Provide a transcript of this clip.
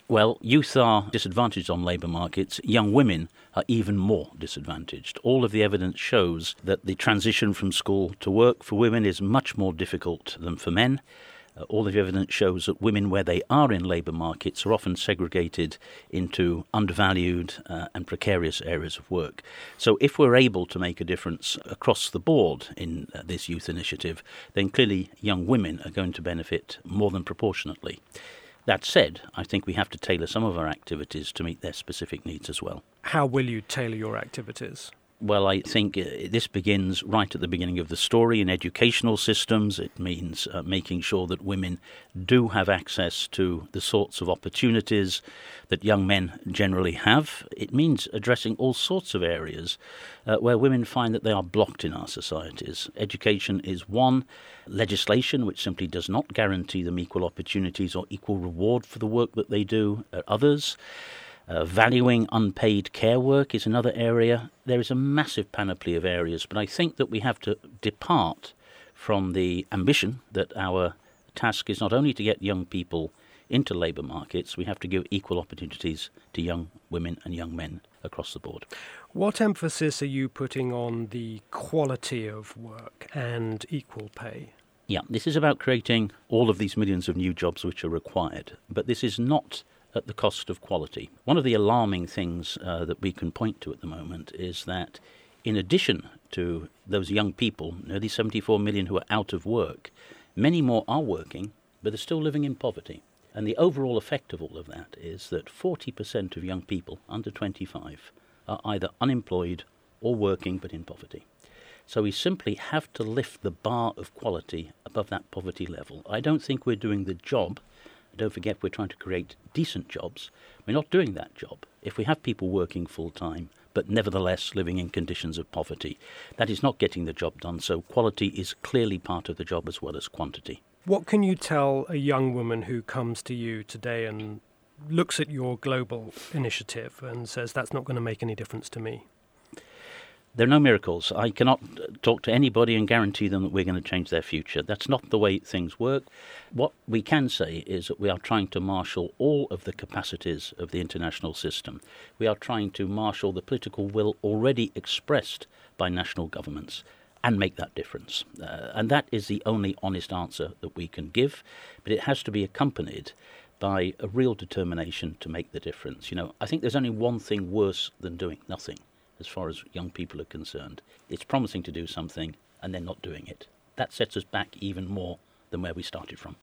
Well, youth are disadvantaged on labour markets. Young women are even more disadvantaged. All of the evidence shows that the transition from school to work for women is much more difficult than for men. All of the evidence shows that women, where they are in labour markets, are often segregated into undervalued and precarious areas of work. So if we're able to make a difference across the board in this youth initiative, then clearly young women are going to benefit more than proportionately. That said, I think we have to tailor some of our activities to meet their specific needs as well. How will you tailor your activities? Well, I think this begins right at the beginning of the story in educational systems. It means making sure that women do have access to the sorts of opportunities that young men generally have. It means addressing all sorts of areas where women find that they are blocked in our societies. Education is one. Legislation, which simply does not guarantee them equal opportunities or equal reward for the work that they do, are others. Valuing unpaid care work is another area. There is a massive panoply of areas, but I think that we have to depart from the ambition that our task is not only to get young people into labour markets, we have to give equal opportunities to young women and young men across the board. What emphasis are you putting on the quality of work and equal pay? Yeah, this is about creating all of these millions of new jobs which are required, but this is not at the cost of quality. One of the alarming things that we can point to at the moment is that in addition to those young people, nearly 74 million who are out of work, many more are working, but are still living in poverty. And the overall effect of all of that is that 40% of young people under 25 are either unemployed or working but in poverty. So we simply have to lift the bar of quality above that poverty level. I don't think we're doing the job. Don't forget, we're trying to create decent jobs. We're not doing that job. If we have people working full-time, but nevertheless living in conditions of poverty, that is not getting the job done. So quality is clearly part of the job as well as quantity. What can you tell a young woman who comes to you today and looks at your global initiative and says, that's not going to make any difference to me? There are no miracles. I cannot talk to anybody and guarantee them that we're going to change their future. That's not the way things work. What we can say is that we are trying to marshal all of the capacities of the international system. We are trying to marshal the political will already expressed by national governments and make that difference. And that is the only honest answer that we can give. But it has to be accompanied by a real determination to make the difference. I think there's only one thing worse than doing nothing. As far as young people are concerned, it's promising to do something and then not doing it. That sets us back even more than where we started from.